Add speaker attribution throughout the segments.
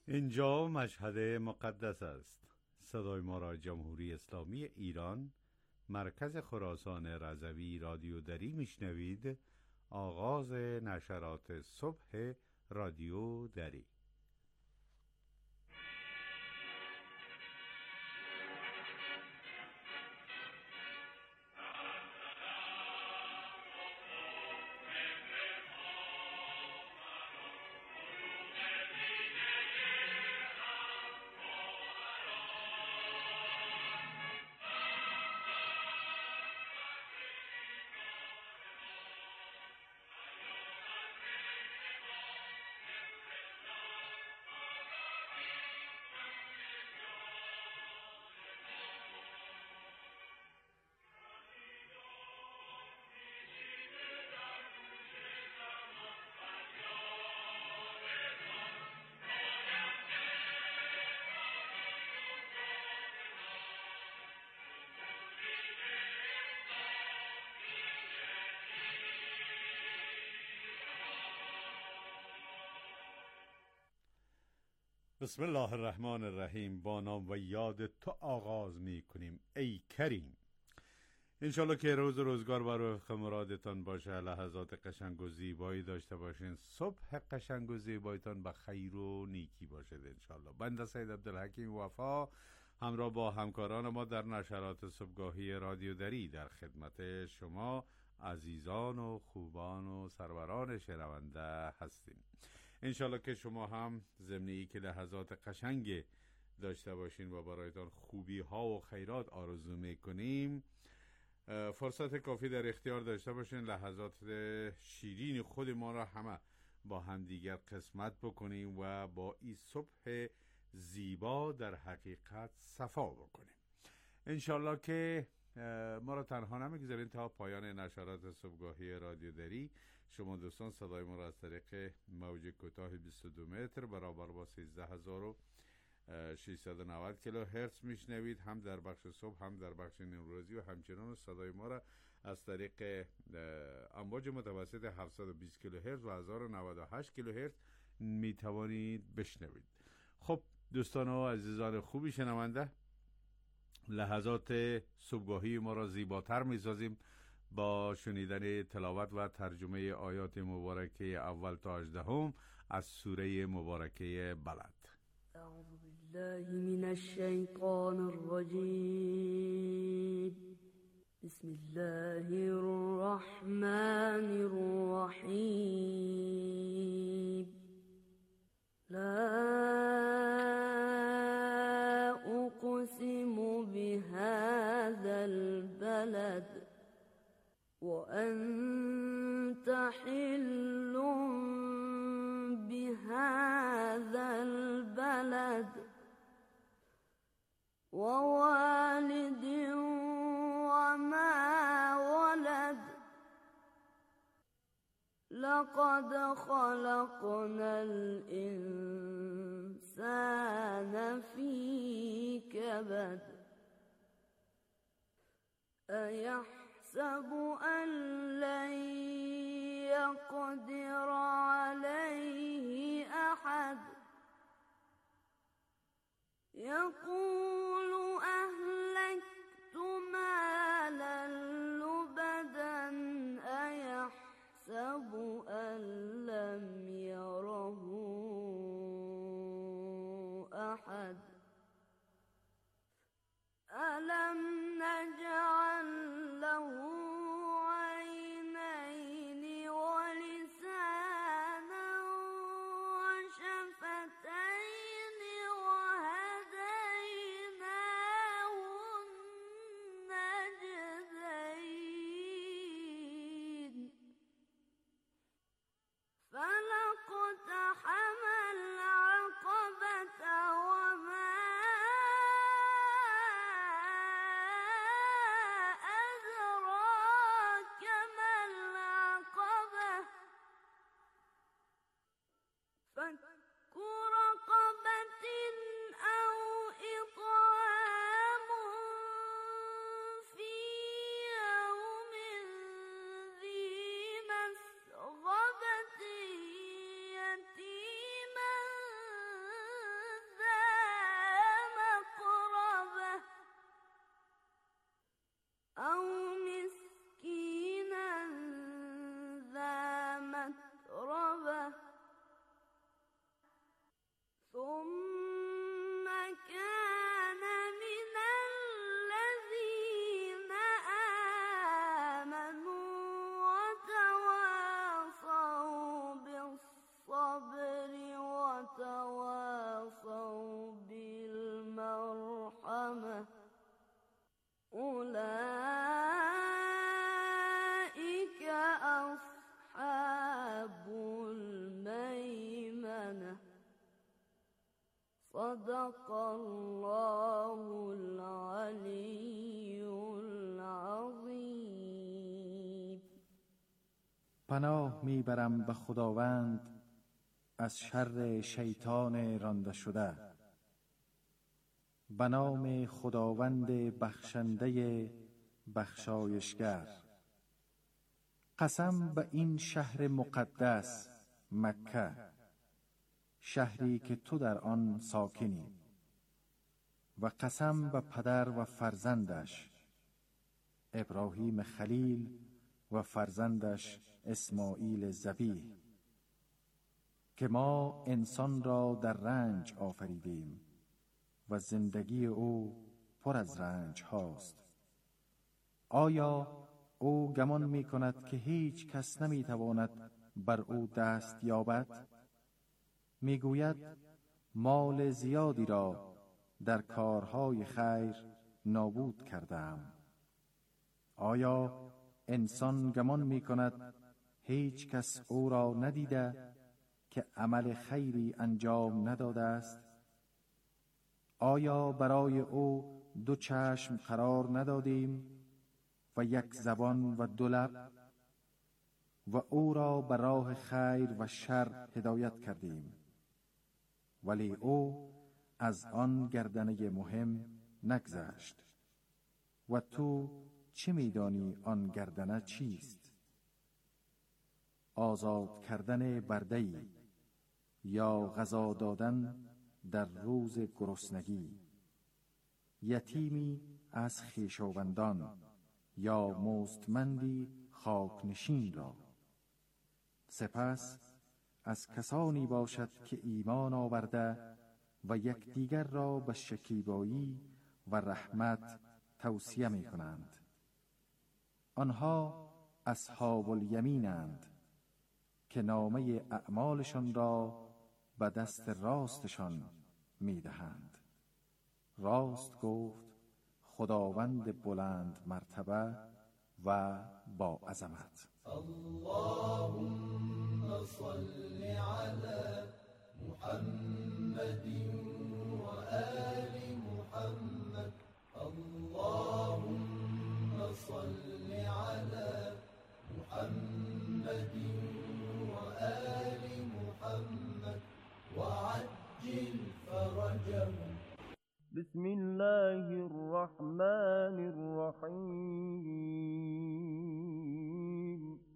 Speaker 1: اینجا مشهد مقدس است. صدای ما را جمهوری اسلامی ایران، مرکز خراسان رضوی رادیو دری میشنوید. آغاز نشرات صبح رادیو دری. بسم الله الرحمن الرحیم. با نام و یاد تو آغاز می کنیم ای کریم. انشالله که روز روزگار بر وفق مرادتان باشه، لحظات قشنگ و زیبایی داشته باشین، صبح قشنگ و زیبایتان به خیر و نیکی باشد انشالله. بنده سید عبدالحکیم وفا همراه با همکاران ما در نشرات صبحگاهی رادیو دری در خدمت شما عزیزان و خوبان و سروران شنونده هستیم. انشالله که شما هم ضمنی که لحظات قشنگ داشته باشین و برایتان خوبی ها و خیرات آرزو میکنیم، فرصت کافی در اختیار داشته باشین لحظات شیرین خود ما را همه با هم دیگر قسمت بکنیم و با این صبح زیبا در حقیقت صفا بکنیم. انشالله که ما را تنها نمیگذارین تا پایان نشرات صبحگاهی رادیو دری. شما دوستان صدای ما را از طریق موج کوتاه 22 متر برابر با 13690 کیلو هرتز میشنوید، هم در بخش صبح هم در بخش نیمروزی، و همچنان صدای ما را از طریق امواج متوسط 720 کیلو هرتز و 1098 کیلو هرتز میتوانید بشنوید. خب دوستان و عزیزان خوبی شنونده، لحظات صبحگاهی ما را زیباتر می‌سازیم با شنیدن تلاوت و ترجمه آیات مبارکه اول تا 18 از سوره مبارکه بلد.
Speaker 2: اعوذ بالله من الشیطان الرجیم. بسم الله الرحمن الرحیم. لا أقسم بهذا البلد وأنت حل بهذا البلد ووالد وما ولد لقد خلقنا الإنسان في كبد أيحسب أن لن يقدر عليه أحد يقول أهلكت مالا لبدا أيحسب أن لم يره أحد ألم نجعل له عينين ولسانا وشفتين وهديناه أو مسكينا ذا متربة ثم كان من الذين آمنوا وتواصوا بالصبر وتواصوا بالمرحمة أولئك أصحاب الميمنة صدق الله العلي العظیم.
Speaker 3: پناه میبرم به خداوند از شر شیطان رانده شده. به نام خداوند بخشنده بخشایشگر. قسم به این شهر مقدس مکه، شهری که تو در آن ساکنی، و قسم به پدر و فرزندش ابراهیم خلیل و فرزندش اسماعیل ذبیح که ما انسان را در رنج آفریدیم و زندگی او پر از رنج هاست. آیا او گمان می کند که هیچ کس نمی تواند بر او دست یابد؟ می گوید مال زیادی را در کارهای خیر نابود کردم. آیا انسان گمان می کند هیچ کس او را ندیده که عمل خیری انجام نداده است؟ آیا برای او دو چشم قرار ندادیم و یک زبان و دو لب و او را به راه خیر و شر هدایت کردیم؟ ولی او از آن گردنه مهم نگذشت. و تو چه می‌دانی آن گردنه چیست؟ آزاد کردن برده‌ای یا غذا دادن در روز گرسنگی، یتیمی از خویشاوندان یا مستمندی خاکنشین را. سپس از کسانی باشد که ایمان آورده و یکدیگر را به شکیبایی و رحمت توصیه می کنند. آنها اصحاب الیمینند که نامه اعمالشان را به دست راستشان می دهند. راست گفت خداوند بلند مرتبه و با عظمت.
Speaker 4: اللهم صل على محمد و آل محمد. اللهم صل على محمد و آل محمد وعجل فرجهم.
Speaker 5: بسم الله الرحمن الرحیم.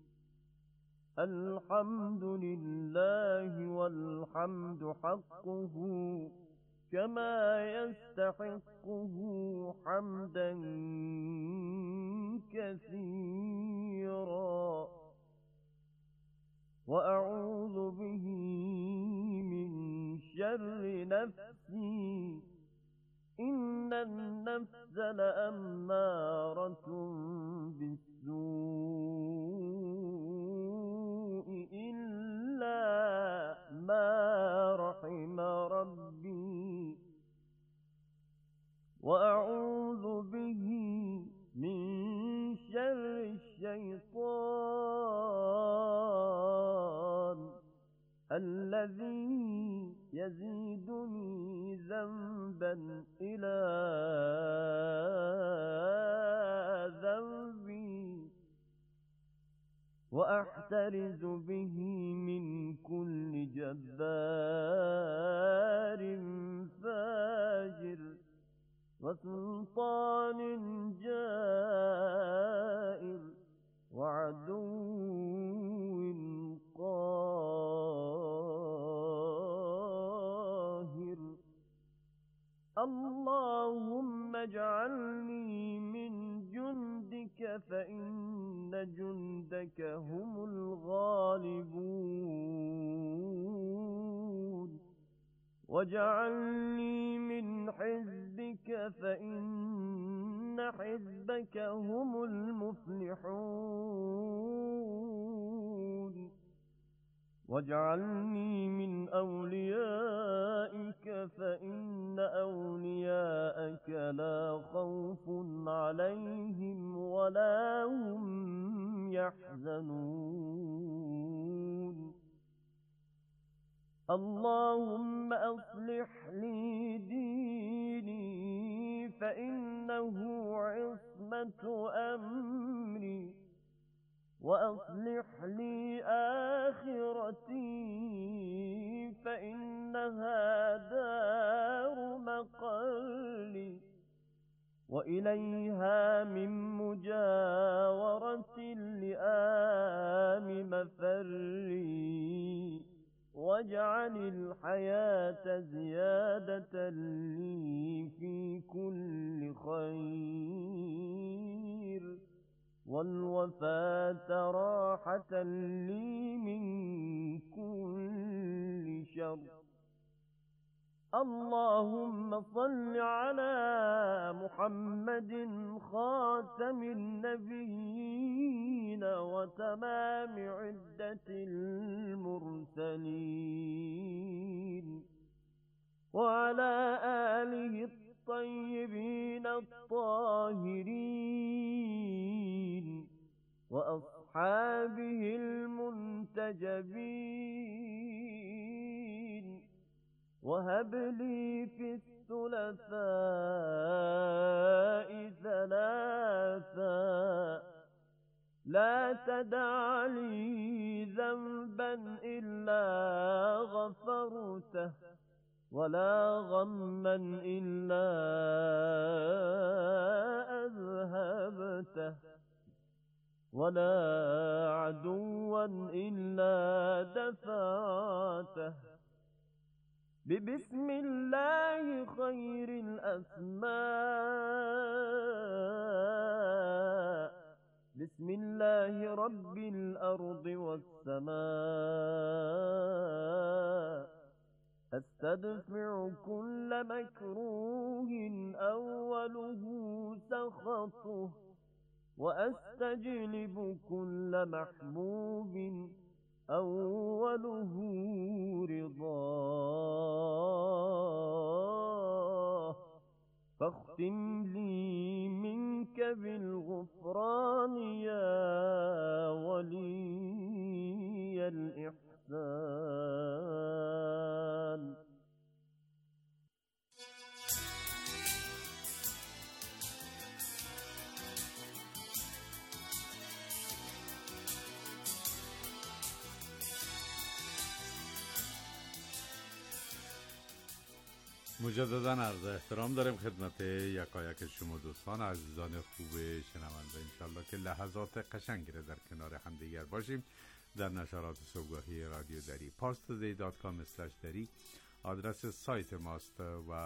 Speaker 5: الحمد لله والحمد حقه كما يستحقه حمدا كثيرا وأعوذ به من شر نفسي إن النفس لأمارة بالسوء إلا ما رحم ربي وأعوذ به من شر الشيطان الذي يزيدني ذنبا إلى ذنبي وأحترز به من كل جبار فاجر وسلطان جائر وعدو قاهر. اللهم اجعلني من جندك فإن جندك هم الغالبون واجعلني من حزبك فإن حزبك هم المفلحون واجعلني من أوليائك فإن أولياءك لا خوف عليهم ولا هم يحزنون اللهم أصلح لي ديني فإنه عصمة أمري وأصلح لي آخرتي فإنها دار مقالي وإليها من مجاورة اللئام مفري واجعل الحياة زيادة لي في كل خير والوفاة راحة لي من كل شر اللهم صل على محمد خاتم النبيين وتمام عدة المرسلين وعلى آله الطيبين الطاهرين وأصحابه المنتجبين وهب لي في الثلاثاء ثلاثا لا تدع لي ذنبا إلا غفرته ولا غما إلا أذهبته ولا عدوا إلا دفعته ببسم الله خير الأسماء بسم الله رب الأرض والسماء أستدفع كل مكروه أوله سخطه وأستجلب كل محبوب أوله رضاه فاختم لي منك بالغفران يا ولي الإحسان
Speaker 1: مجددا عرض احترام داریم خدمت یکایک شما دوستان عزیزان خوب شنونده. انشالله که لحظات قشنگی را در کنار هم دیگر باشیم. در نشرات صبحگاهی رادیو دری parstoday.com/dari آدرس سایت ماست و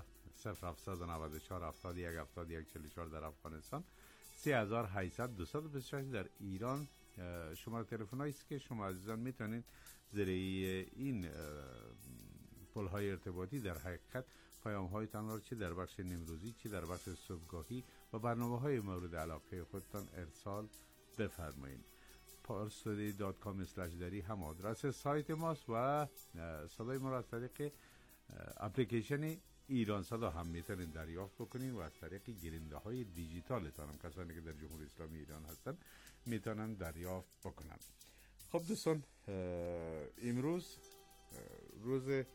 Speaker 1: 0794 71 71 44 در افغانستان، 3800 226 در ایران شماره تلفن است که شما عزیزان میتونید زیر این پل‌های ارتباطی در حقیقت پیام‌هایتان را چه در بخش نمروزی چه در بخش صبحگاهی و برنامه‌های مورد علاقه خودتان ارسال بفرمایید. parstoday.com/dari هم آدرس سایت ماست و صدای ما را از طریق اپلیکیشن ایران صدا هم میتونید دریافت بکنید و از طریق گیرنده‌های دیجیتالتان هم کسانی که در جمهوری اسلامی ایران هستند میتونن دریافت بکنن. خب دوستان، امروز روز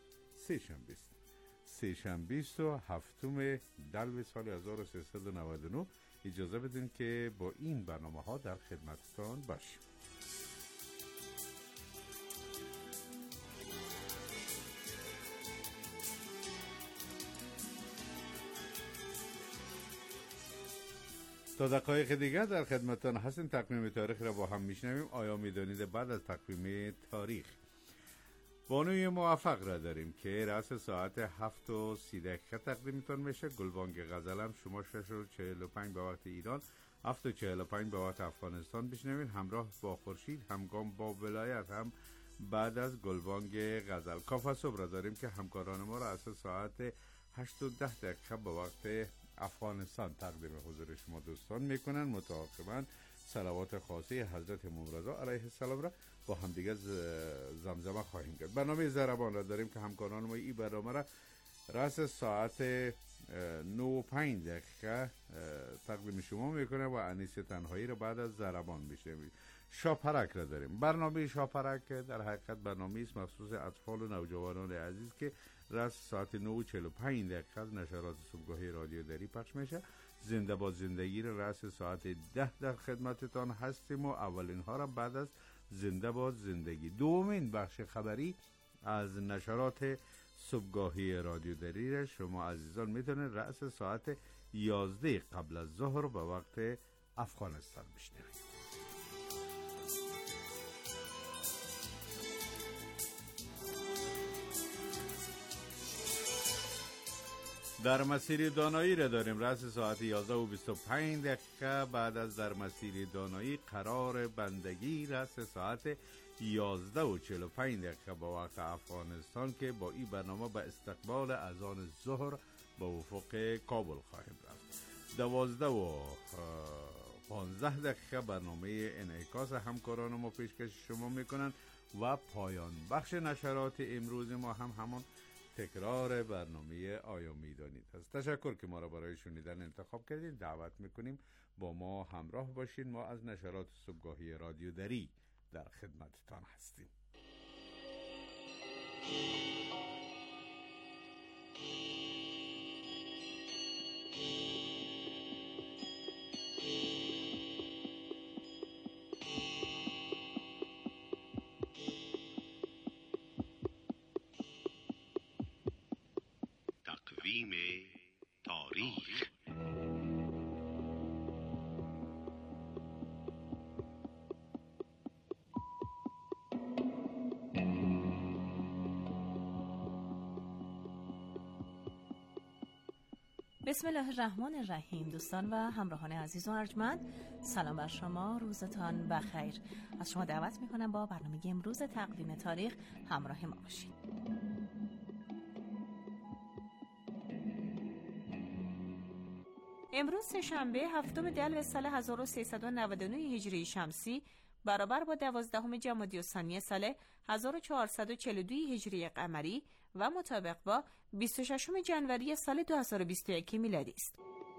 Speaker 1: سه‌شنبه است و هفتم دلو سال 1399. اجازه بدین که با این برنامه ها در خدمتتان باشیم. تا دقایق دیگر در خدمتتان هستیم. تقویم تاریخ را با هم میشنویم. آیا میدانید بعد از تقویم تاریخ بانوی موفق را داریم که رأس ساعت 7:30 تقدیمتان میشه. گلبانگ غزلم شما 6:45 به وقت ایران 7:45 به وقت افغانستان بشنوید. همراه با خورشید همگام با ولایت هم بعد از گلبانگ غزل. کافه صبح را داریم که همکاران ما را از ساعت 8:10 به وقت افغانستان تقدیم حضور شما دوستان میکنن. متعاقبا صلوات خاصه حضرت امام رضا علیه السلام را با همدیگه زمزمه خواهیم کرد. برنامه ضربان را داریم که همکاران ما این برنامه را رأس ساعت 9:05 تقدیم شما میکنه و انیس تنهایی را بعد از ضربان میشنوید. شاپرک را داریم. برنامه شاپرک در حقیقت برنامه است مخصوص اطفال و نوجوانان عزیز که رأس ساعت 9:45 از نشرات صبحگاهی رادیو دری پخش میشه. زنده با زندگی را رأس ساعت 10 در خدمتتان هستیم و اولین ها را بعد از زنده با زندگی. دومین بخش خبری از نشرات صبحگاهی رادیو دری را شما عزیزان میتونید رأس ساعت 11 قبل از ظهر به وقت افغانستان بشنوید. در مسیر دانایی را داریم رأس ساعت 11:25. بعد از در مسیر دانایی قرار بندگی رأس ساعت 11:45 به وقت افغانستان که با این برنامه به استقبال اذان ظهر به افق کابل خواهیم رفت. 12:15 برنامه انعکاس همکاران ما پیشکش شما میکنن و پایان بخش نشرات امروز ما هم همون تکرار برنامه آیا میدانید هست. تشکر که ما را برای شنیدن انتخاب کردید. دعوت میکنیم با ما همراه باشید. ما از نشرات صبحگاهی رادیو دری در خدمتتان هستیم.
Speaker 6: تقویم تاریخ.
Speaker 7: بسم الله الرحمن الرحیم. دوستان و همراهان عزیز و ارجمند، سلام بر شما، روزتان بخیر. از شما دعوت میکنم با برنامه امروز تقویم تاریخ همراه ما باشید. امروز سه‌شنبه 7 دلو سال 1399 هجری شمسی برابر با 12 جمادی الثانی سال 1442 هجری قمری و مطابق با 26 جنوری سال 2021 میلادی است.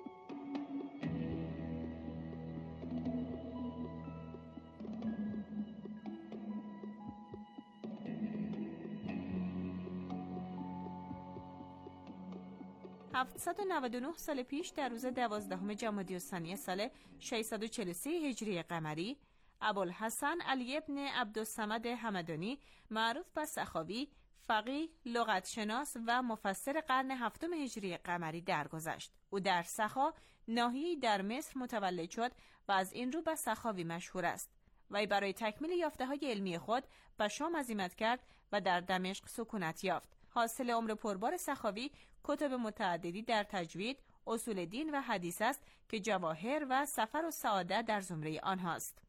Speaker 7: (799) سال پیش در روز 12 جمادی الثانی سال 643 هجری قمری ابوالحسن علی ابن عبدالصمد همدانی معروف به سخاوی، فقیه، لغتشناس و مفسر قرن هفتم هجری قمری درگذشت. او در سخا ناحیه‌ای در مصر متولد شد و از این رو به سخاوی مشهور است. وی برای تکمیل یافته‌های علمی خود به شام عزیمت کرد و در دمشق سکونت یافت. حاصل عمر پربار سخاوی کتب متعددی در تجوید، اصول دین و حدیث است که جواهر و سفر و سعاده در زمره آنهاست.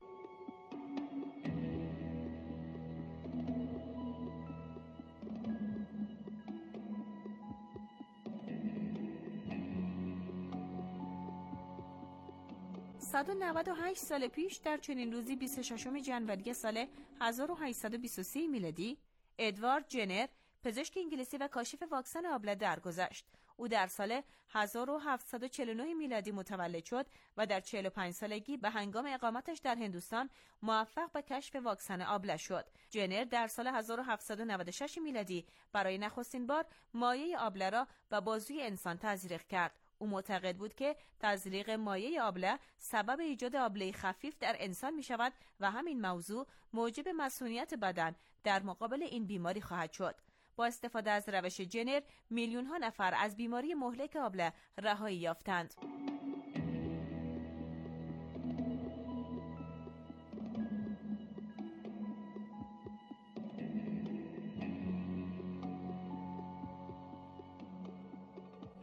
Speaker 7: صد و 98 سال پیش در چنین روزی 26 جنوری سال 1823 میلادی ادوارد جنر پزشک انگلیسی و کاشف واکسن آبله درگذشت. او در سال 1749 میلادی متولد شد و در 45 سالگی به هنگام اقامتش در هندوستان موفق به کشف واکسن آبله شد. جنر در سال 1796 میلادی برای نخستین بار مایع آبله را به بازوی انسان تزریق کرد. او معتقد بود که تزریق مایع آبله سبب ایجاد آبله خفیف در انسان می شود و همین موضوع موجب مسئولیت بدن در مقابل این بیماری خواهد شد. با استفاده از روش جنر میلیون ها نفر از بیماری مهلک آبله رهایی یافتند.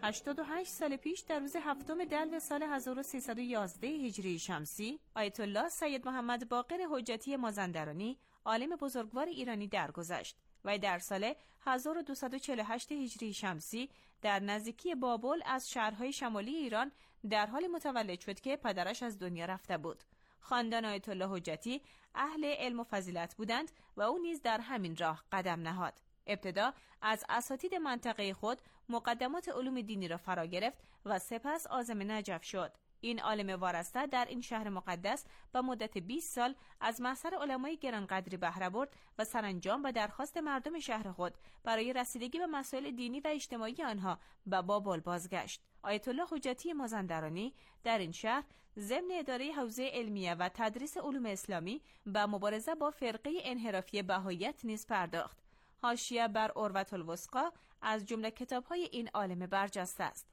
Speaker 7: 88 سال پیش در روز 7 دلو سال 1311 هجری شمسی، آیت الله سید محمد باقر حجتی مازندرانی، عالم بزرگوار ایرانی درگذشت و در سال 1248 هجری شمسی در نزدیکی بابل از شهرهای شمالی ایران در حال متولد شد که پدرش از دنیا رفته بود. خاندان آیت الله حجتی اهل علم و فضیلت بودند و او نیز در همین راه قدم نهاد. ابتدا از اساتید منطقه خود مقدمات علوم دینی را فرا گرفت و سپس عازم نجف شد. این عالم وارسته در این شهر مقدس به مدت 20 سال از محضر علمای گرانقدری بهره برد و سرانجام به درخواست مردم شهر خود برای رسیدگی به مسائل دینی و اجتماعی آنها به بابل بازگشت. آیت الله حجتی مازندرانی در این شهر ضمن اداره حوزه علمیه و تدریس علوم اسلامی به مبارزه با فرقه انحرافی بهائیت نیز پرداخت. حاشیه بر عروة الوثقی از جمله کتاب‌های این عالم برجسته است.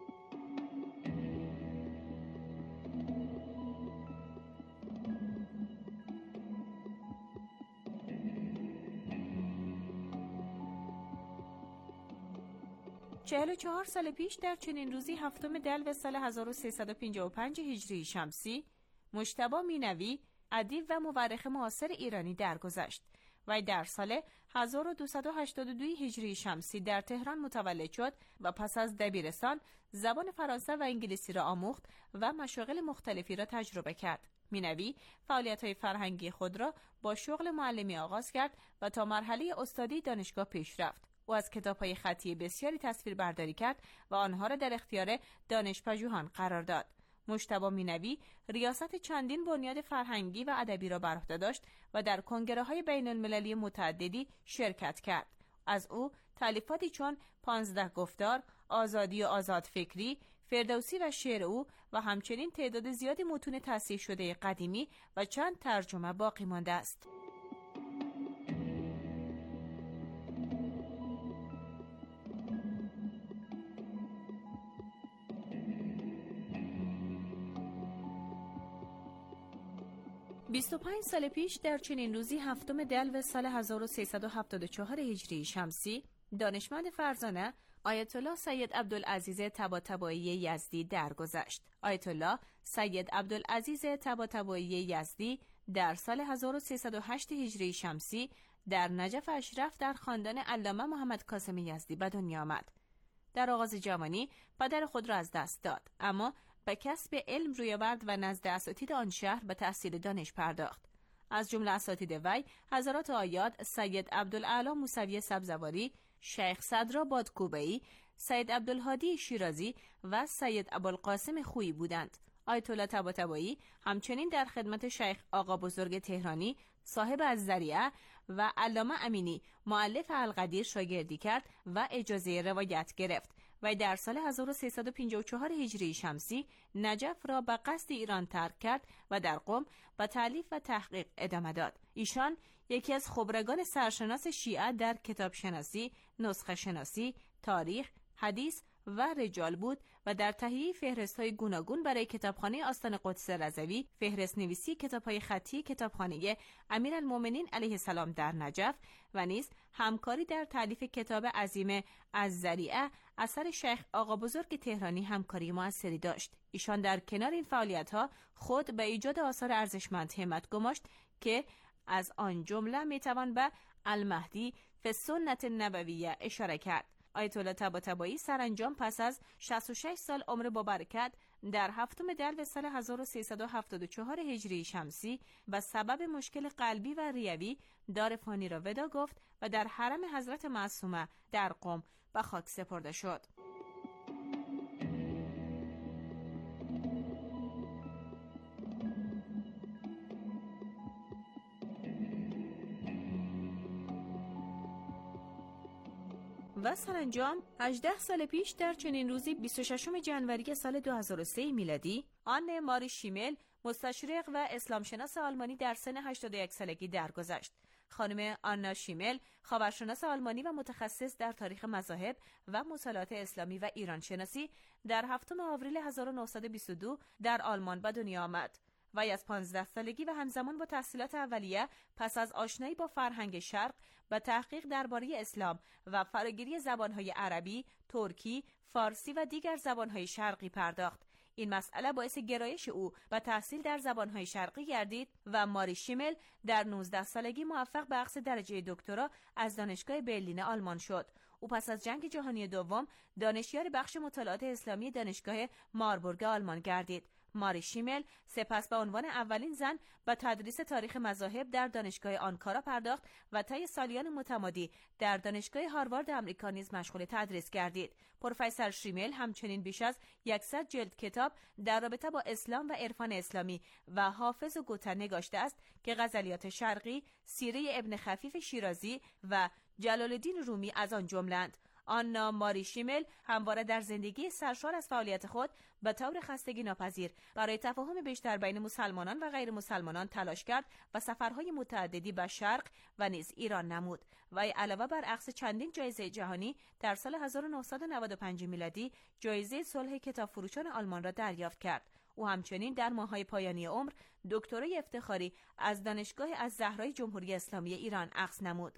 Speaker 7: چهل و 4 سال پیش در چنین روزی 7 دلو سال 1355 هجری شمسی، مجتبی مینوی، ادیب و مورخ معاصر ایرانی درگذشت و در سال 1282 هجری شمسی در تهران متولد شد و پس از دبیرستان زبان فرانسه و انگلیسی را آموخت و مشاغل مختلفی را تجربه کرد. مینوی فعالیت‌های فرهنگی خود را با شغل معلمی آغاز کرد و تا مرحله استادی دانشگاه پیش رفت. او از کتاب‌های خطی بسیاری تصویر برداری کرد و آنها را در اختیار دانشپژوهان قرار داد. مجتبی مینوی ریاست چندین بنیاد فرهنگی و ادبی را بر عهده داشت و در کنگره‌های بین‌المللی متعددی شرکت کرد. از او تالیفاتی چون 15 گفتار، آزادی و آزاد فکری، فردوسی و شعر او و همچنین تعداد زیادی متون تصحیح شده قدیمی و چند ترجمه باقی مانده است. بیست و 25 سال پیش در چنین روزی 7 دلو سال 1374 هجری شمسی، دانشمند فرزانه آیت الله سید عبدالعزیز طباطبایی یزدی درگذشت. آیت الله سید عبدالعزیز طباطبایی یزدی در سال 1308 هجری شمسی در نجف اشرف در خاندان علامه محمد کاظم یزدی به دنیا آمد. در آغاز جوانی پدر خود را از دست داد، اما به کسب علم روی آورد و نزد اساتید آن شهر به تحصیل دانش پرداخت. از جمله اساتید وی حضرات آیاد سید عبدالاعلی موسوی سبزواری، شیخ صدرا بادکوبه‌ای، سید عبدالهادی شیرازی و سید ابوالقاسم خویی بودند. آیت الله طباطبایی همچنین در خدمت شیخ آقا بزرگ تهرانی صاحب الذریعه و علامه امینی مؤلف القدیر شاگردی کرد و اجازه روایت گرفت و در سال 1354 هجری شمسی نجف را به قصد ایران ترک کرد و در قم به تألیف و تحقیق ادامه داد. ایشان یکی از خبرگان سرشناس شیعه در کتاب شناسی، نسخه شناسی، تاریخ، حدیث و رجال بود و در تهیه فهرست‌های گوناگون برای کتابخانه آستان قدس رضوی، فهرست نویسی کتاب‌های خطی کتابخانه امیرالمومنین علیه السلام در نجف و نیز همکاری در تألیف کتاب عظیم الذریعه اثر شیخ آقا بزرگ تهرانی همکاری موثری داشت. ایشان در کنار این فعالیت‌ها خود به ایجاد آثار ارزشمند همت گماشت که از آن جمله میتوان به المهدی فی السنة النبویه اشاره کرد. آیت الله طباطبایی سرانجام پس از 66 سال عمر با برکت در 7 دلو سال 1374 هجری شمسی به سبب مشکل قلبی و ریوی دار فانی را ودا گفت و در حرم حضرت معصومه در قم به خاک سپرده شد. و سرانجام 18 سال پیش در چنین روزی 26 جنوری سال 2003 میلادی آن ماری شیمل مستشرق و اسلامشناس آلمانی در سن 81 سالگی درگذشت. خانم آنا شیمل خاورشناس آلمانی و متخصص در تاریخ مذاهب و مطالعات اسلامی و ایران شناسی در 7 آوریل 1922 در آلمان به دنیا آمد وی از 15 سالگی و همزمان با تحصیلات اولیه پس از آشنایی با فرهنگ شرق و تحقیق درباره اسلام و فراگیری زبانهای عربی، ترکی، فارسی و دیگر زبانهای شرقی پرداخت. این مسئله باعث گرایش او و تحصیل در زبانهای شرقی گردید و ماری شیمل در 19 سالگی موفق به اخذ درجه دکترا از دانشگاه برلین آلمان شد. او پس از جنگ جهانی دوم دانشیار بخش مطالعات اسلامی دانشگاه ماربورگ آلمان گردید. ماری شیمل سپس به عنوان اولین زن به تدریس تاریخ مذاهب در دانشگاه آنکارا پرداخت و طی سالیان متمادی در دانشگاه هاروارد آمریکا نیز مشغول تدریس گردید. پروفسور شیمل همچنین بیش از 100 جلد کتاب در رابطه با اسلام و عرفان اسلامی و حافظ و گوته نگاشته است که غزلیات شرقی، سیره ابن خفیف شیرازی و جلال الدین رومی از آن جمله‌اند. آنا ماری شیمل همواره در زندگی سرشار از فعالیت خود به طور خستگی ناپذیر برای تفاهم بیشتر بین مسلمانان و غیر مسلمانان تلاش کرد و سفرهای متعددی به شرق و نیز ایران نمود و علاوه بر اخذ چندین جایزه جهانی در سال 1995 میلادی جایزه صلح کتاب فروشان آلمان را دریافت کرد. او همچنین در ماه‌های پایانی عمر دکترای افتخاری از دانشگاه الزهرای جمهوری اسلامی ایران اخذ نمود.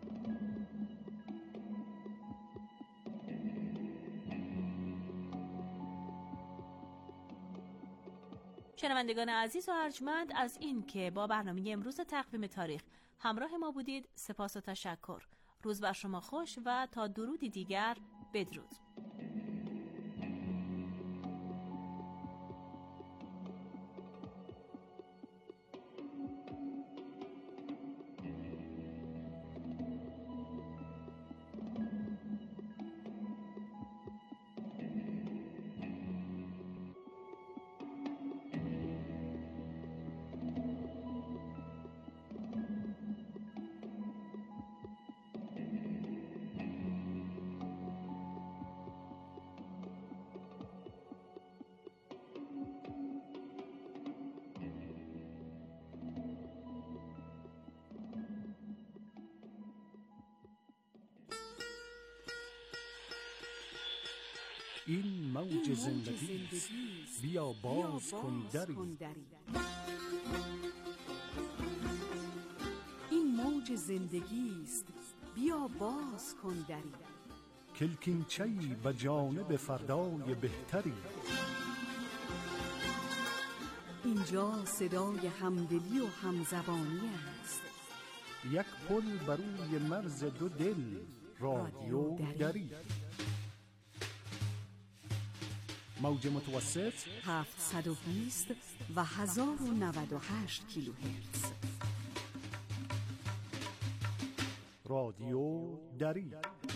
Speaker 7: شنوندگان عزیز و ارجمند، از این که با برنامه امروز تقویم تاریخ همراه ما بودید سپاس و تشکر. روز بر شما خوش و تا درودی دیگر بدرود.
Speaker 8: این موج زندگی است، بیا باز کن دری.
Speaker 9: این موج زندگی است، بیا باز کن دری.
Speaker 8: کلکینچه‌ای به جانب فردای بهتری.
Speaker 9: اینجا صدای همدلی و همزبانی است.
Speaker 8: یک پل بر روی مرز دو دل، رادیو دری. موج متوسط
Speaker 9: 720 و 1098 کیلوهرتز.
Speaker 8: رادیو دری.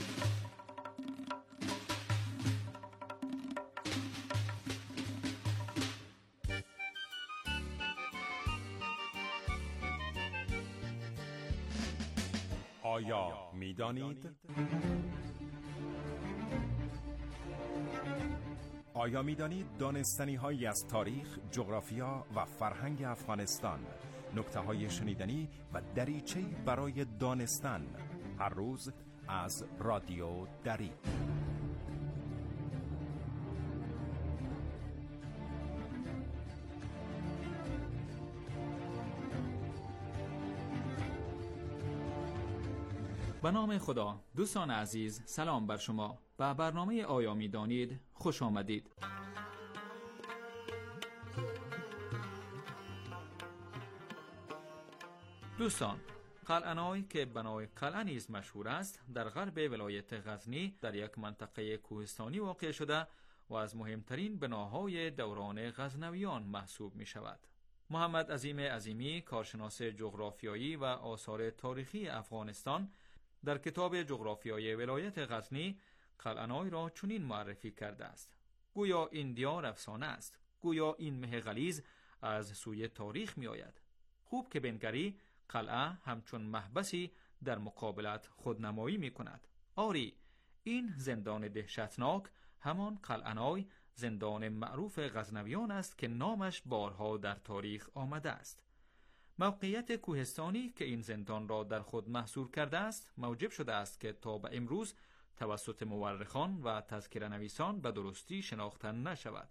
Speaker 1: آیا می‌دانید؟ آیا می‌دانید دانستنی‌هایی از تاریخ، جغرافیا و فرهنگ افغانستان، نکته‌های شنیدنی و دریچه‌ای برای دانستن، هر روز از رادیو دری.
Speaker 10: به نام خدا. دوستان عزیز، سلام بر شما. به برنامه آیا می‌دانید خوش آمدید. دوستان، قلعه‌نای که بنای قلعه نیز مشهور است، در غرب ولایت غزنی در یک منطقه کوهستانی واقع شده و از مهمترین بناهای دوران غزنویان محسوب می شود. محمد عظیم عظیمی، کارشناس جغرافیایی و آثار تاریخی افغانستان، در کتاب جغرافیای ولایت غزنی قلعه‌نای را چنین معرفی کرده است: گویا این دیار افسانه است، گویا این مه غلیظ از سوی تاریخ می آید. خوب که بنگری، قلعه همچون محبسی در مقابلت خودنمایی می کند. آری، این زندان دهشتناک همان قلعه‌نای، زندان معروف غزنویان است که نامش بارها در تاریخ آمده است. موقعیت کوهستانی که این زندان را در خود محصور کرده است، موجب شده است که تا به امروز توسط مورخان و تذکره نویسان به درستی شناخته نشود.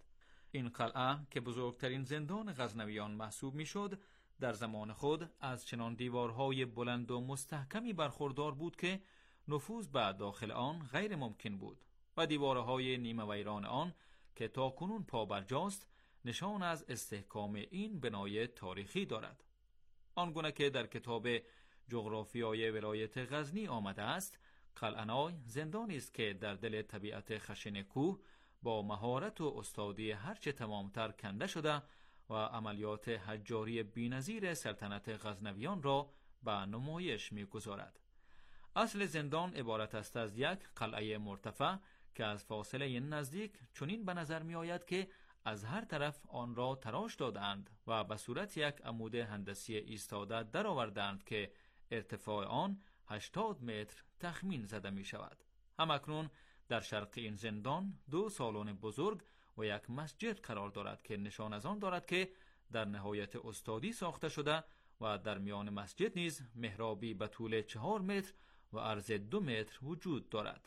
Speaker 10: این قلعه که بزرگترین زندان غزنویان محسوب میشد، در زمان خود از چنان دیوارهای بلند و مستحکمی برخوردار بود که نفوذ به داخل آن غیر ممکن بود و دیوارهای نیمه ویران آن که تا کنون پابرجاست نشان از استحکام این بنای تاریخی دارد. آنگونه که در کتاب جغرافیای ولایت غزنی آمده است، قلعه‌نای زندانی است که در دل طبیعت خشن کوه با مهارت و استادی هرچه تمامتر کنده شده و عملیات حجاری بی‌نظیر سلطنت غزنویان را به نمایش می‌گذارد. اصل زندان عبارت است از یک قلعه مرتفع که از فاصله نزدیک چنین به نظر می‌آید که از هر طرف آن را تراش دادند و به صورت یک عمود هندسی ایستاده درآوردند که ارتفاع آن 80 متر تخمین زده می شود. همکنون در شرق این زندان 2 سالن بزرگ و یک مسجد قرار دارد که نشان از آن دارد که در نهایت استادی ساخته شده و در میان مسجد نیز محرابی به طول 4 متر و عرض 2 متر وجود دارد.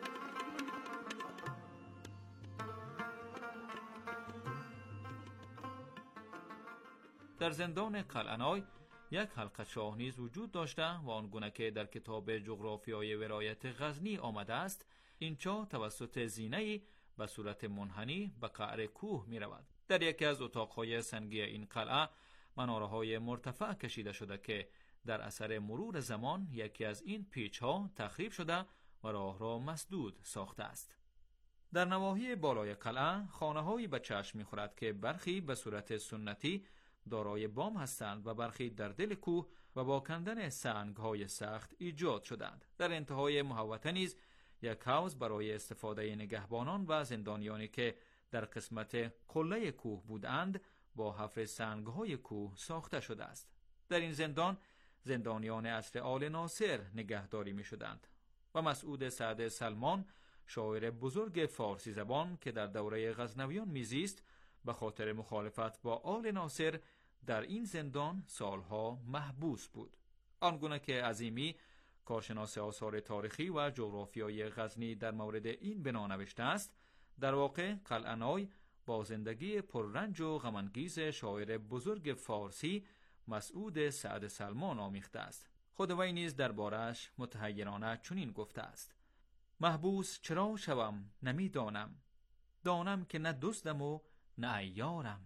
Speaker 10: در زندان قلعه‌نای یک حلقه چاه نیز وجود داشته و آنگونه که در کتاب جغرافیای ولایت غزنی آمده است، این چاه توسط زینه‌ای به صورت منحنی به قعر کوه می رود. در یکی از اتاقهای سنگی این قلعه مناره‌های مرتفع کشیده شده که در اثر مرور زمان یکی از این پیچ‌ها تخریب شده و راه را مسدود ساخته است. در نواحی بالای قلعه خانه‌هایی به چشم می‌خورد که برخی به صورت سنتی دارای بام هستند و برخی در دل کوه و با کندن سنگ‌های سخت ایجاد شدند. در انتهای محوطه نیز یک حوض برای استفاده نگهبانان و زندانیانی که در قسمت قله کوه بودند با حفر سنگ‌های کوه ساخته شده است. در این زندان زندانیان عصر آل ناصر نگهداری می‌شدند و مسعود سعد سلمان، شاعر بزرگ فارسی زبان که در دوره غزنویان میزیست، به خاطر مخالفت با آل ناصر در این زندان سالها محبوس بود. آنگونه که عظیمی، کارشناس آثار تاریخی و جغرافیای غزنی، در مورد این بنا نوشته است، در واقع قلعه‌نای با زندگی پررنج و غم‌انگیز شاعر بزرگ فارسی مسعود سعد سلمان آمیخته است. خود وی نیز درباره‌اش متحیرانه چنین گفته است: محبوس چرا شوم نمی‌دانم، دانم که نه دزدم و نه عیارم.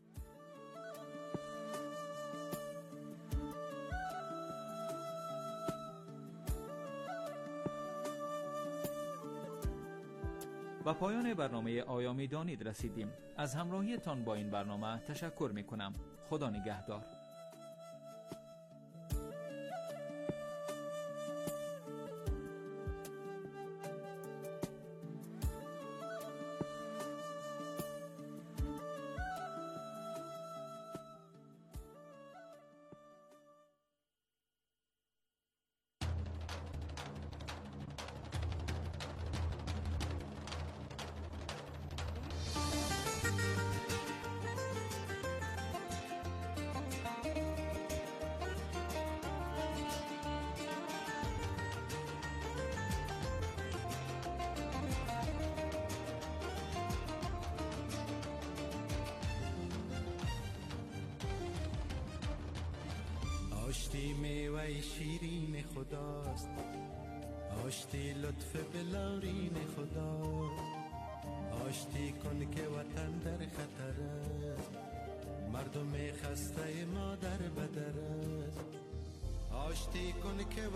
Speaker 10: و پایان برنامه آیا می‌دانید رسیدیم. از همراهیتان با این برنامه تشکر می‌کنم. خدا نگهدار.
Speaker 4: آشتی میوه شیرین خداست، آشتی لطف بلارین خداست. آشتی کن که وطن در خطر است، مردم خسته ما در بدر است. آشتی کن که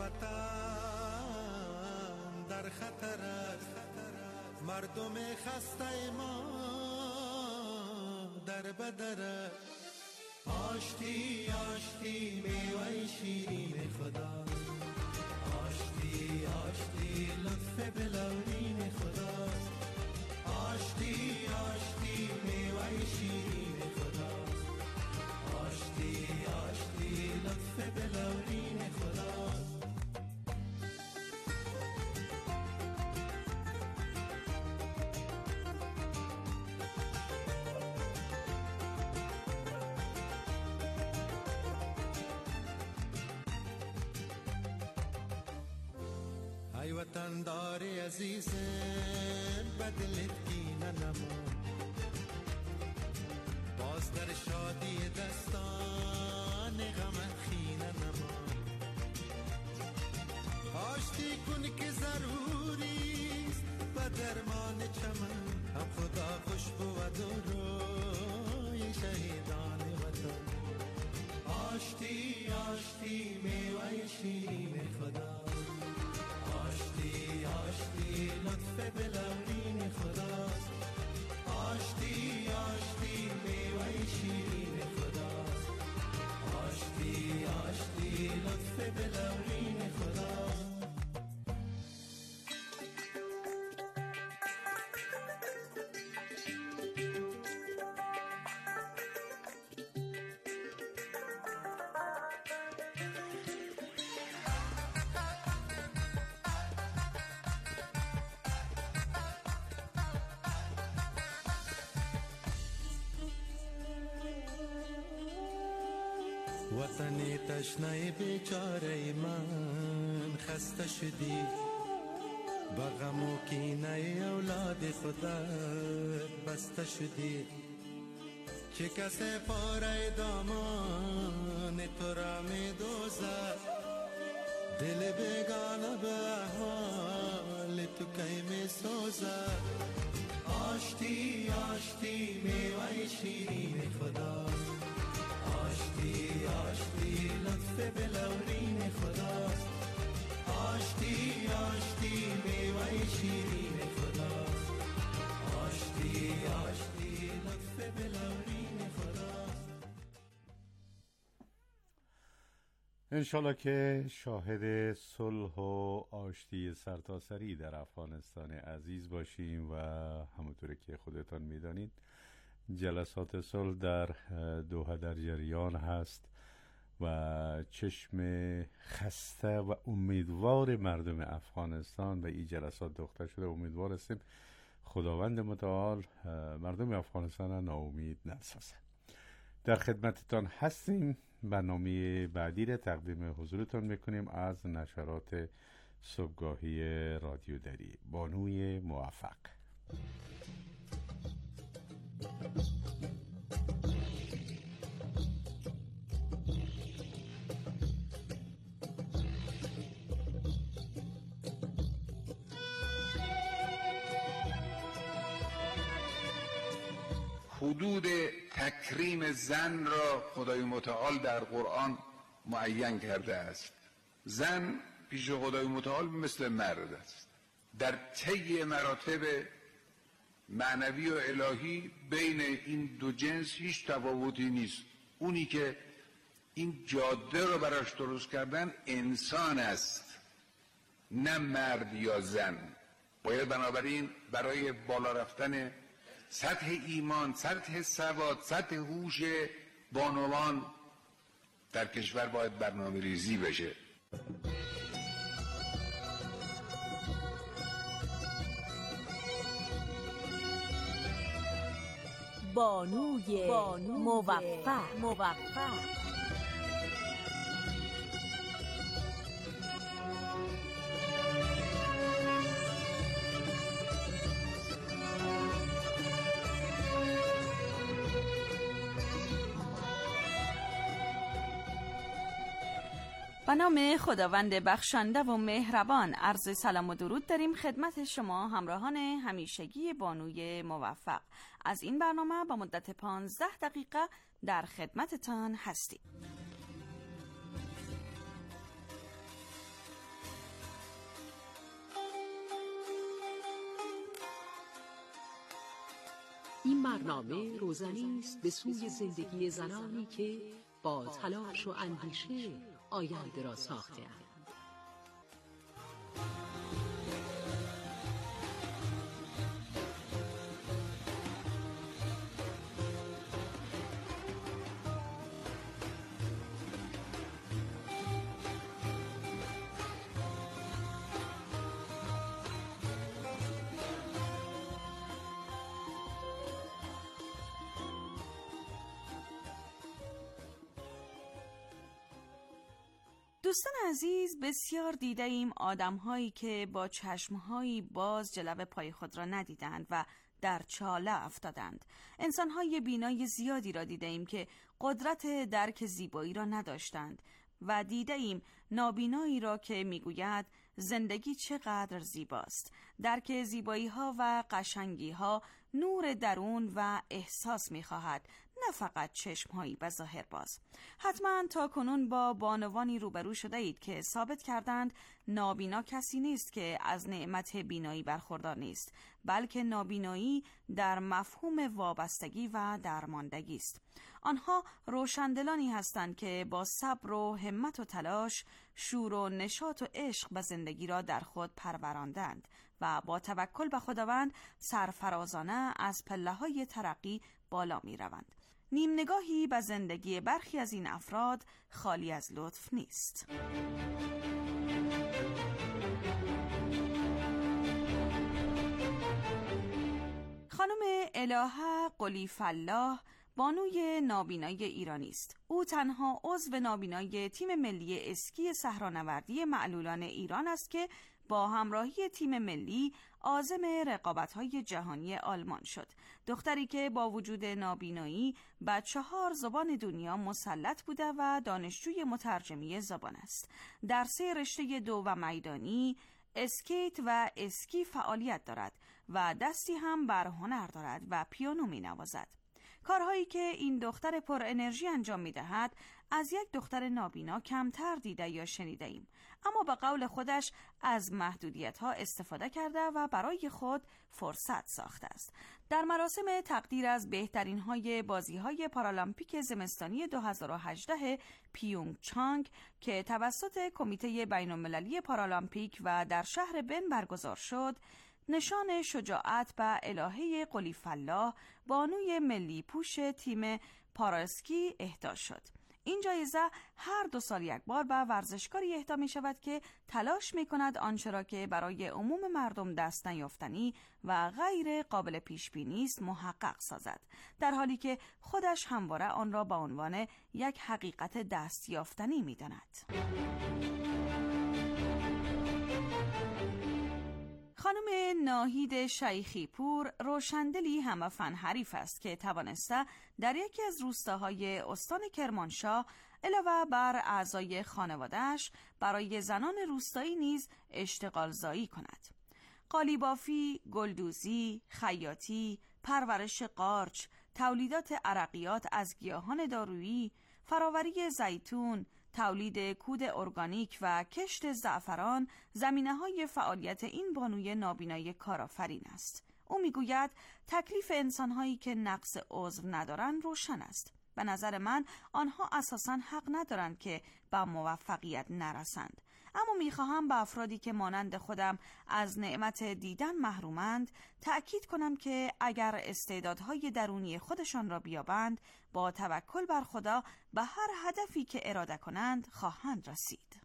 Speaker 4: وطن در خطر است، مردم خسته ما در بدر است. آشتی آشتی میوه شیرین خدا، آشتی آشتی لطف بلارین خدا. آشتی آشتی میوه شیرین خدا، آشتی آشتی لطف بلارین خدا. ای وطن داری عزیزم بدلت کینه نما، درمان چمن هم خدا خوش بود و روی شهیدان وطن آشتی آشتی میوه شیرین خدا آشتی آشتی لطف بلورین خداست آشتی آشتی میوه شیرین خداست آشتی آشتی لطف بلورین خداست وطنی تشنه بیچاره من خسته شدی با غم و کینه اولاد خودت بسته شدی چه کسی پاره دامان تو را می دوزد دل بیگانه به احوال تو کی می سوزد آشتی آشتی میوه شیرین خداست آشتی آشتی لطف بلورین خداست آشتی آشتی میوه شیرین خداست آشتی آشتی لطف بلورین خداست.
Speaker 1: انشالله که شاهد صلح و آشتی سرتاسری در افغانستان عزیز باشیم و همونطوری که خودتان میدانید جلسات صلح در دوحه در جریان هست و چشم خسته و امیدوار مردم افغانستان به این جلسات دوخته شده. امیدوار هستیم خداوند متعال مردم افغانستان را ناامید نسازه. در خدمتتان هستیم. برنامه بعدی را تقدیم حضورتان میکنیم از نشرات صبحگاهی رادیو دری. بانوی موفق.
Speaker 11: حدود تکریم زن را خدای متعال در قرآن معین کرده است. زن پیش خدای متعال مثل مرد است. در طی مراتب معنوی و الهی بین این دو جنس هیچ تفاوتی نیست. اونی که این جاده رو براش درست کردن انسان است، نه مرد یا زن. باید بنابراین برای بالا رفتن سطح ایمان، سطح سواد، سطح هوش بانوان در کشور باید برنامه ریزی بشه.
Speaker 9: بانوی موفق.
Speaker 7: به نام خداوند بخشنده و مهربان عرض سلام و درود داریم خدمت شما همراهان همیشگی بانوی موفق. از این برنامه با مدت 15 دقیقه در خدمتتان هستیم.
Speaker 9: این برنامه روزنی است به سوی زندگی زنانی که با تلاش و اندیشه آینده را ساخته‌اند.
Speaker 7: دوستان عزیز، بسیار دیده ایم آدم هایی که با چشمهایی باز جلوه پای خود را ندیدند و در چاله افتادند. انسان های بینای زیادی را دیده ایم که قدرت درک زیبایی را نداشتند و دیده ایم نابینایی را که میگوید زندگی چقدر زیباست، درک زیبایی‌ها و قشنگی‌ها نور درون و احساس می‌خواهد، نه فقط چشم‌هایی به ظاهر باز. حتما تا کنون با بانوانی روبرو شده اید که ثابت کردند نابینا کسی نیست که از نعمت بینایی برخوردار نیست، بلکه نابینایی در مفهوم وابستگی و درماندگی است. آنها روشندلانی هستند که با صبر و همت و تلاش شور و نشاط و عشق به زندگی را در خود پروراندند و با توکل به خداوند سرفرازانه از پله‌های ترقی بالا می روند. نیم نگاهی به زندگی برخی از این افراد خالی از لطف نیست. خانم الهه قلیفالله بانوی نابینای ایرانی است. او تنها عضو نابینای تیم ملی اسکی صحرانوردی معلولان ایران است که با همراهی تیم ملی عازم رقابت‌های جهانی آلمان شد. دختری که با وجود نابینایی به 4 زبان دنیا مسلط بوده و دانشجوی مترجمی زبان است. در 3 رشته 2 و میدانی، اسکیت و اسکی فعالیت دارد و دستی هم بر هنر دارد و پیانو می‌نوازد. کارهایی که این دختر پر انرژی انجام می‌دهد از یک دختر نابینا کمتر دیده یا شنیده ایم، اما به قول خودش از محدودیت‌ها استفاده کرده و برای خود فرصت ساخته است. در مراسم تقدیر از بهترین‌های بازی‌های پارالمپیک زمستانی 2018 پیونگچانگ که توسط کمیته بین‌المللی پارالمپیک و در شهر بن برگزار شد، نشان شجاعت به الهه قلیفالله بانوی ملی پوش تیم پاراسکی اهدا شد. این جایزه هر 2 سال یک بار به ورزشکاری اهدا می شود که تلاش می کند آنچه را که برای عموم مردم دست نیافتنی و غیر قابل پیش بینی است محقق سازد، در حالی که خودش همواره آن را به عنوان یک حقیقت دستیافتنی می داند. خانم ناهید شیخی پور روشندلی همه فن حریف است که توانسته در یکی از روستاهای استان کرمانشاه علاوه بر اعضای خانواده‌اش برای زنان روستایی نیز اشتغال زایی کند. قالیبافی، گلدوزی، خیاطی، پرورش قارچ، تولیدات عرقیات از گیاهان دارویی، فراوری زیتون، تولید کود ارگانیک و کشت زعفران زمینه‌های فعالیت این بانوی نابینای کارآفرین است. او میگوید تکلیف انسان‌هایی که نقص عضو ندارند روشن است. به نظر من آنها اساساً حق ندارند که به موفقیت نرسند. اما میخواهم به افرادی که مانند خودم از نعمت دیدن محرومند تأکید کنم که اگر استعدادهای درونی خودشان را بیابند، با توکل بر خدا به هر هدفی که اراده کنند خواهند رسید.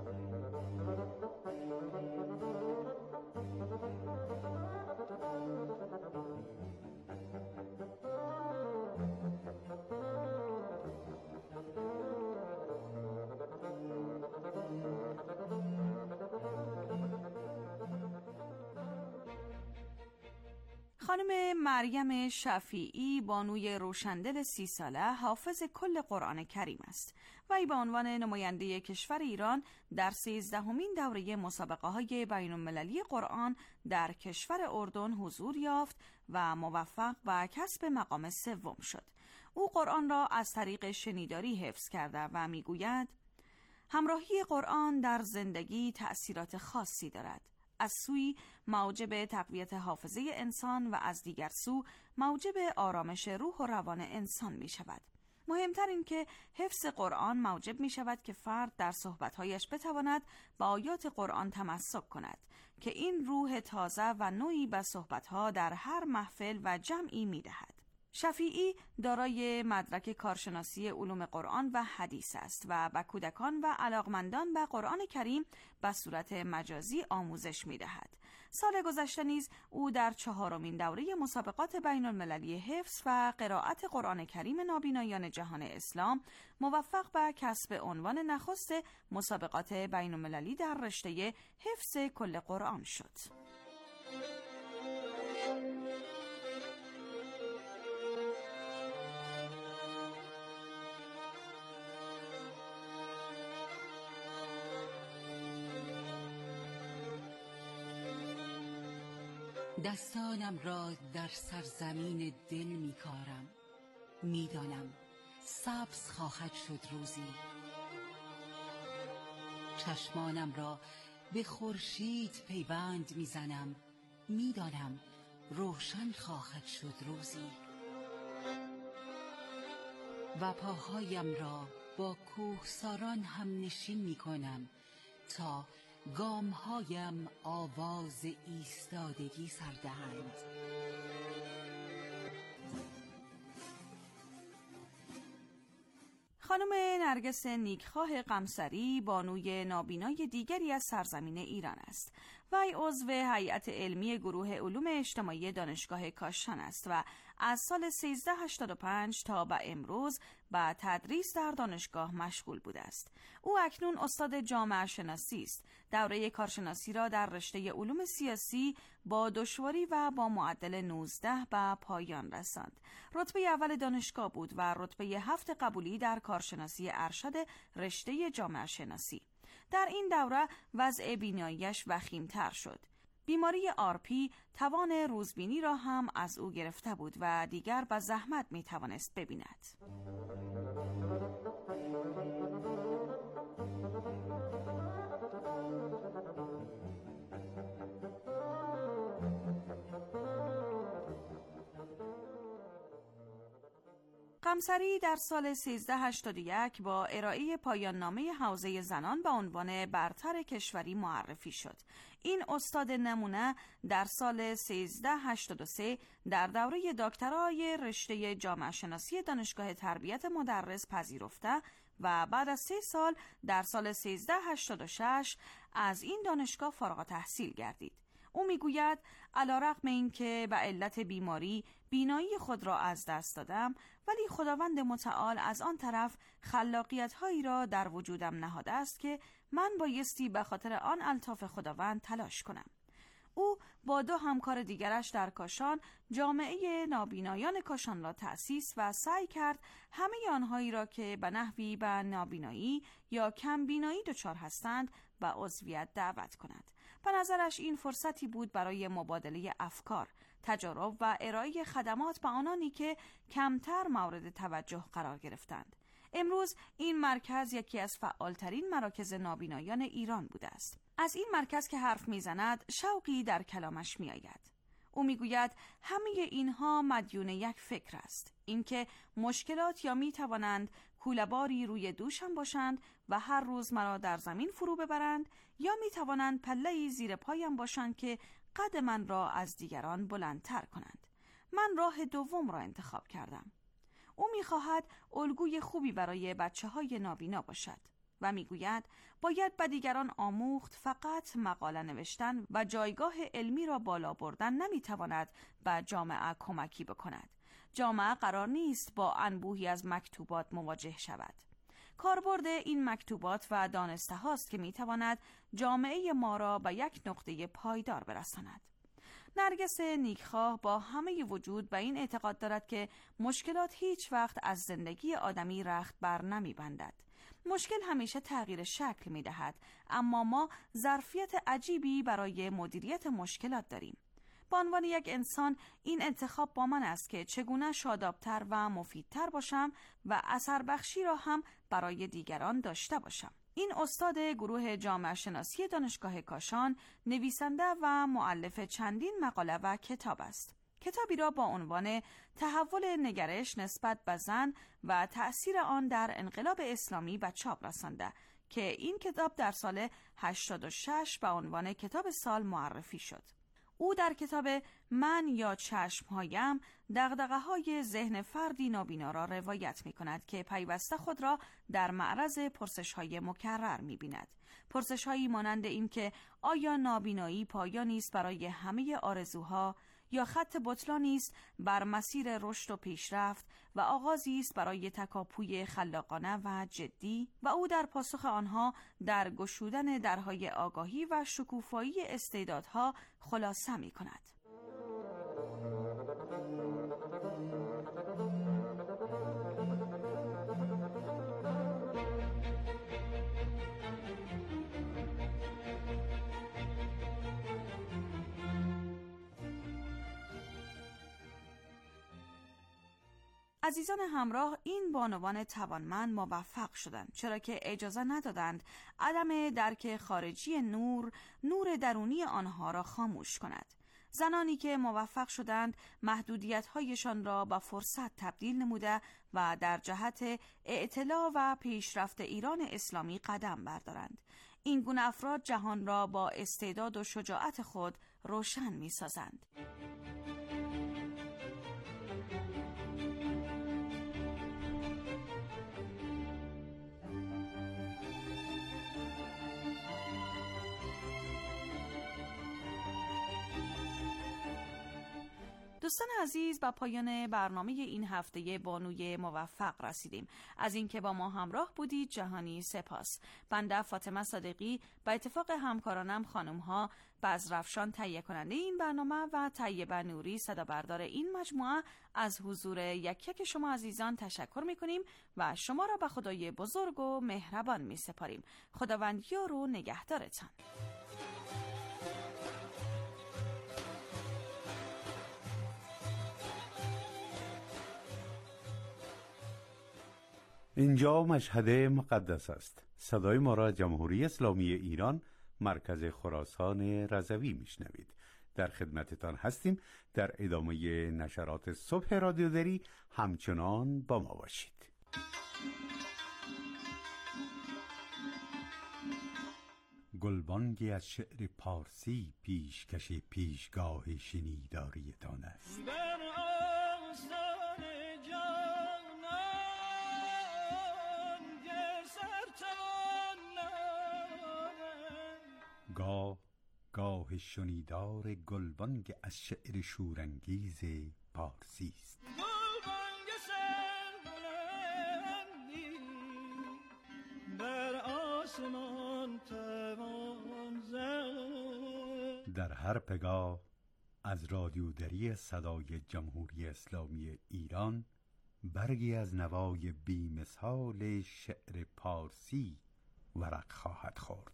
Speaker 7: خانم مریم شفیعی بانوی روشندل 30 ساله حافظ کل قرآن کریم است. وی به عنوان نماینده کشور ایران در 13مین دوره مسابقه‌های بین‌المللی قرآن در کشور اردن حضور یافت و موفق به کسب مقام 3 شد. او قرآن را از طریق شنیداری حفظ کرده و میگوید همراهی قرآن در زندگی تأثیرات خاصی دارد. از سوی موجب تقویت حافظه انسان و از دیگر سو موجب آرامش روح و روان انسان می شود. مهمتر این که حفظ قرآن موجب می شود که فرد در صحبتهایش بتواند به آیات قرآن تمسک کند که این روح تازه و نوعی به صحبتها در هر محفل و جمعی می دهد. شفیعی دارای مدرک کارشناسی علوم قرآن و حدیث است و به کودکان و علاقمندان به قرآن کریم به صورت مجازی آموزش می دهد. سال گذشته نیز او در 4مین دوره مسابقات بین المللی حفظ و قرائت قرآن کریم نابینایان جهان اسلام موفق به کسب عنوان نخست مسابقات بین المللی در رشته حفظ کل قرآن شد.
Speaker 9: دستانم را در سرزمین دل می کارم. می دانم سبز خواهد شد روزی. چشمانم را به خورشید پیوند می زنم. می دانم روشن خواهد شد روزی. و پاهایم را با کوهساران هم نشین می کنم تا گامهایم آواز ایستادگی سر دهند.
Speaker 7: خانم نرگس نیکخواه قمصری بانوی نابینای دیگری از سرزمین ایران است. وی عضو هیئت علمی گروه علوم اجتماعی دانشگاه کاشان است و از سال 1385 تا به امروز به تدریس در دانشگاه مشغول بوده است. او اکنون استاد جامعه شناسی است. دوره کارشناسی را در رشته علوم سیاسی با دشواری و با معدل 19 به پایان رساند. رتبه اول دانشگاه بود و رتبه 7 قبولی در کارشناسی ارشد رشته جامعه شناسی. در این دوره وضع بیناییش وخیم‌تر شد. بیماری آرپی توان روزبینی را هم از او گرفته بود و دیگر به زحمت می توانست ببیند. قمصری در سال 1381 با ارائه پایان نامه حوزه زنان به عنوان برتر کشوری معرفی شد. این استاد نمونه در سال 1383 در دوره دکترای رشته جامعه شناسی دانشگاه تربیت مدرس پذیرفته و بعد از 3 سال در سال 1386 از این دانشگاه فارغ التحصیل گردید. او میگوید علی‌رغم اینکه به علت بیماری بینایی خود را از دست دادم، ولی خداوند متعال از آن طرف خلاقیت‌هایی را در وجودم نهاده است که من بایستی به خاطر آن الطاف خداوند تلاش کنم. او با 2 همکار دیگرش در کاشان جامعه نابینایان کاشان را تأسیس و سعی کرد همه آنهایی را که به نحوی به نابینایی یا کمبینایی دچار هستند به عضویت دعوت کند. به نظرش این فرصتی بود برای مبادله افکار، تجارب و ارائه خدمات به آنانی که کمتر مورد توجه قرار گرفتند. امروز این مرکز یکی از فعالترین مراکز نابینایان ایران بوده است. از این مرکز که حرف میزند شوقی در کلامش میآید. او میگوید همه اینها مدیون یک فکر است، اینکه مشکلات یا میتوانند کوله‌باری روی دوشم باشند و هر روز مرا در زمین فرو ببرند، یا میتوانند پله‌ای زیر پایم باشند که قد من را از دیگران بلندتر کنند. من راه دوم را انتخاب کردم. او میخواهد الگوی خوبی برای بچه‌های نابینا باشد و میگوید باید به دیگران آموخت فقط مقاله نوشتن و جایگاه علمی را بالا بردن نمیتواند به جامعه کمکی بکند. جامعه قرار نیست با انبوهی از مکتوبات مواجه شود. کاربرد این مکتوبات و دانسته هاست که میتواند جامعه ما را به یک نقطه پایدار برساند. نرگس نیکخواه با همه وجود به این اعتقاد دارد که مشکلات هیچ وقت از زندگی آدمی رخت بر نمی بندد. مشکل همیشه تغییر شکل می دهد، اما ما ظرفیت عجیبی برای مدیریت مشکلات داریم. به عنوان یک انسان این انتخاب با من است که چگونه شادابتر و مفیدتر باشم و اثر بخشی را هم برای دیگران داشته باشم. این استاد گروه جامعه شناسی دانشگاه کاشان نویسنده و مؤلف چندین مقاله و کتاب است. کتابی را با عنوان تحول نگرش نسبت به زن و تأثیر آن در انقلاب اسلامی به چاپ رسانده که این کتاب در سال 86 به عنوان کتاب سال معرفی شد. او در کتاب من یا چشمهایم دغدغه‌های ذهن فردی نابینا را روایت می‌کند که پیوسته خود را در معرض پرسش‌های مکرر می‌بیند. پرسش‌هایی مانند این که آیا نابینایی پایانی است برای همه آرزوها یا خط بطلانی است بر مسیر رشد و پیشرفت و آغازی است برای تکاپوی خلاقانه و جدی، و او در پاسخ آنها در گشودن درهای آگاهی و شکوفایی استعدادها خلاصه می‌کند. عزیزان همراه، این بانوان توانمند موفق شدند، چرا که اجازه ندادند عدم درک خارجی نور درونی آنها را خاموش کند. زنانی که موفق شدند محدودیت‌هایشان را به فرصت تبدیل نموده و در جهت اطلاع و پیشرفت ایران اسلامی قدم بردارند. این گونه افراد جهان را با استعداد و شجاعت خود روشن می‌سازند. دوستان عزیز، به پایان برنامه این هفته بانوی موفق رسیدیم. از اینکه با ما همراه بودید جهانی سپاس. بنده فاطمه صادقی به اتفاق همکارانم خانم‌ها بزرافشان تهیه کننده این برنامه و طیبه نوری صدا بردار این مجموعه از حضور یک شما عزیزان تشکر می‌کنیم و شما را به خدای بزرگ و مهربان می‌سپاریم. خداوند یار و نگهدارتان.
Speaker 1: اینجا مشهد مقدس است. صدای ما را جمهوری اسلامی ایران مرکز خراسان رضوی میشنوید. در خدمتتان هستیم. در ادامه نشرات صبح رادیو دری همچنان با ما باشید. گلبانگی از شعر پارسی پیشکش پیشگاه شنیداریتان است. گاه شنیدار گلبانگ از شعر شورانگیز پارسی است. در هر پگاه از رادیو دری صدای جمهوری اسلامی ایران برگی از نوای بی‌مثال شعر پارسی ورق خواهد خورد.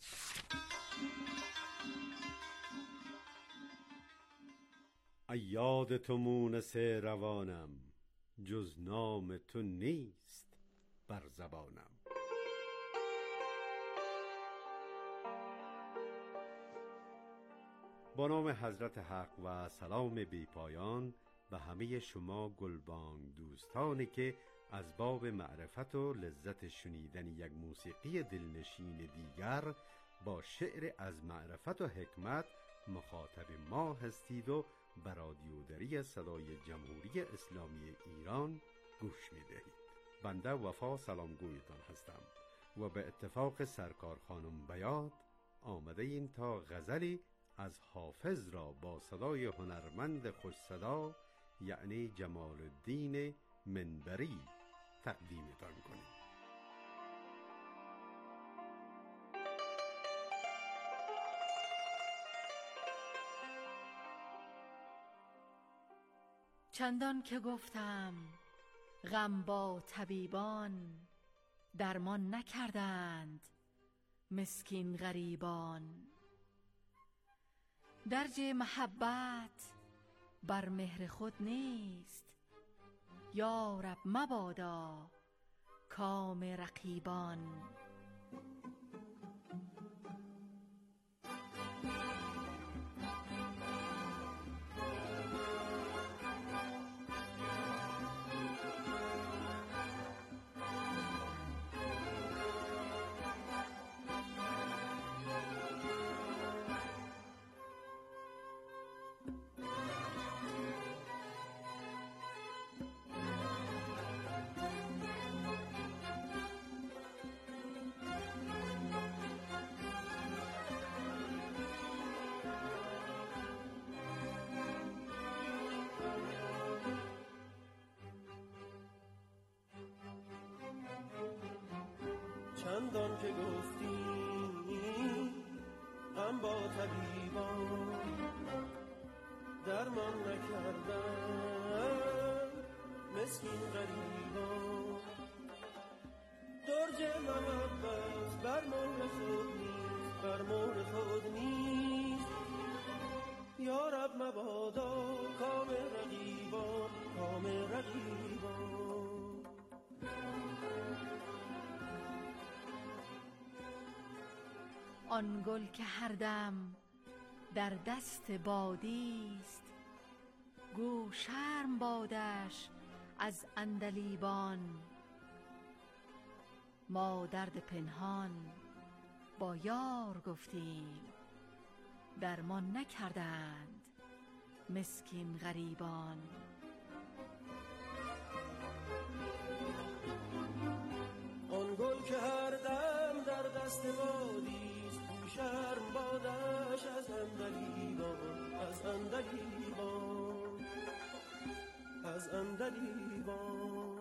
Speaker 1: یاد تو مونس روانم، جز نام تو نیست بر زبانم. با نام حضرت حق و سلام بی پایان به همه شما گلبانگ دوستانی که از باب معرفت و لذت شنیدن یک موسیقی دلنشین دیگر با شعر از معرفت و حکمت مخاطب ما هستید و به رادیو دری صدای جمهوری اسلامی ایران گوش می دهید. بنده وفا سلامگویتان هستم و به اتفاق سرکار خانم بیات آمده این تا غزلی از حافظ را با صدای هنرمند خوش صدا یعنی جمال الدین منبری تقدیمتان کنیم.
Speaker 12: چندان که گفتم غم با طبیبان، درمان نکردند مسکین غریبان. درج محبت بر مهر خود نیست، یا رب مبادا کام رقیبان.
Speaker 5: چندان که گفتی غم با طبیبان، درمان نکردن مسکین غریبان. درج محبت بر مهر خود نیست، بر مهر خود نیست، یا رب مبادا کام رقیبان، کام رقیبان.
Speaker 12: آن گل که هر دم در دست بادیست، گو شرم بادش از عندلیبان. ما درد پنهان با یار گفتیم، درمان نکردند مسکین غریبان.
Speaker 5: آن گل که هر دم در دست بادیست، گو شرم بادش از عندلیبان، از عندلیبان، از عندلیبان.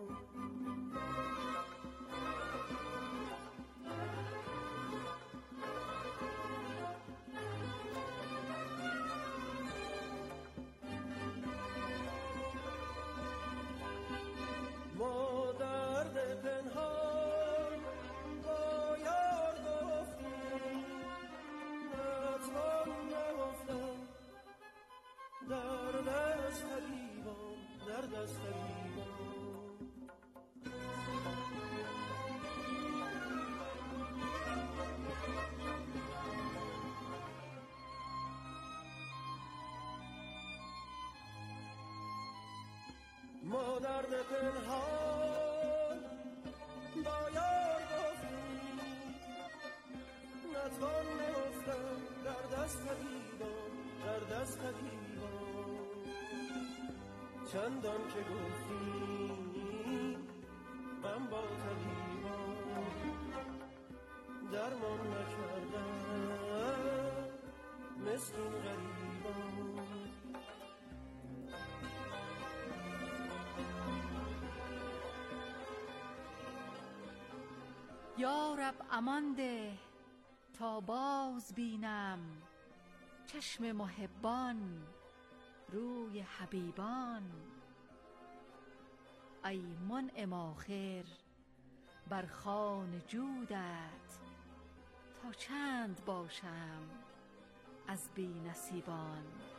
Speaker 5: ما درد پنهان با یار گفتیم، نتوان نگفتم در دست حبیبان، در دست حبیبان. ما درد پنهان با یار گفتیم، نتوان نگفتم در دست حبیبان، در دست حبیبان. چندان که گفتیم من با طبیبان، درمان نکردم مسکین غریبان.
Speaker 12: یا رب امان ده تا باز بینم، چشم محبان روی حبیبان. ای منعم آخر بر خوان جودت، تا چند باشم از بی نصیبان.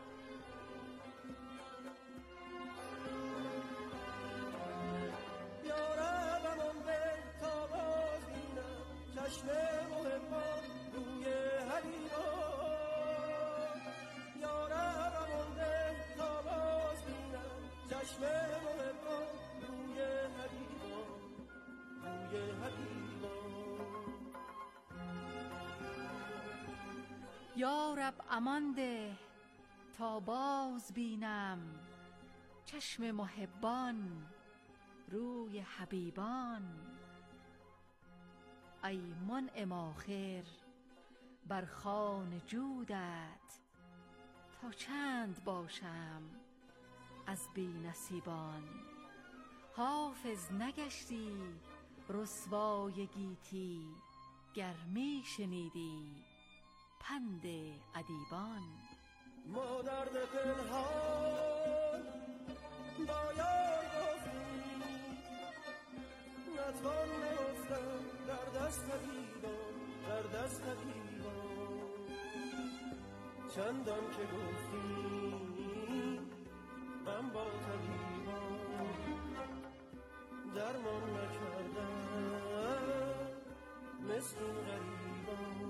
Speaker 5: چشم محبان روی حبیبان، یا رب امان ده تا باز بینم، چشم محبان روی حبیبان، روی حبیبان.
Speaker 12: یا رب امان ده تا باز بینم، چشم محبان روی حبیبان. ای منعم آخر بر خوان جودت، تا چند باشم از بی نصیبان. حافظ نگشتی رسوای گیتی، گر می شنیدی پند ادیبان.
Speaker 5: ما درد پنهان با یار گفتیم، نتوان نگفتم در دست حبیبان، در دست حبیبان. چندان که گفتیم من با طبیبان، درمان نکردم مسکین غریبان.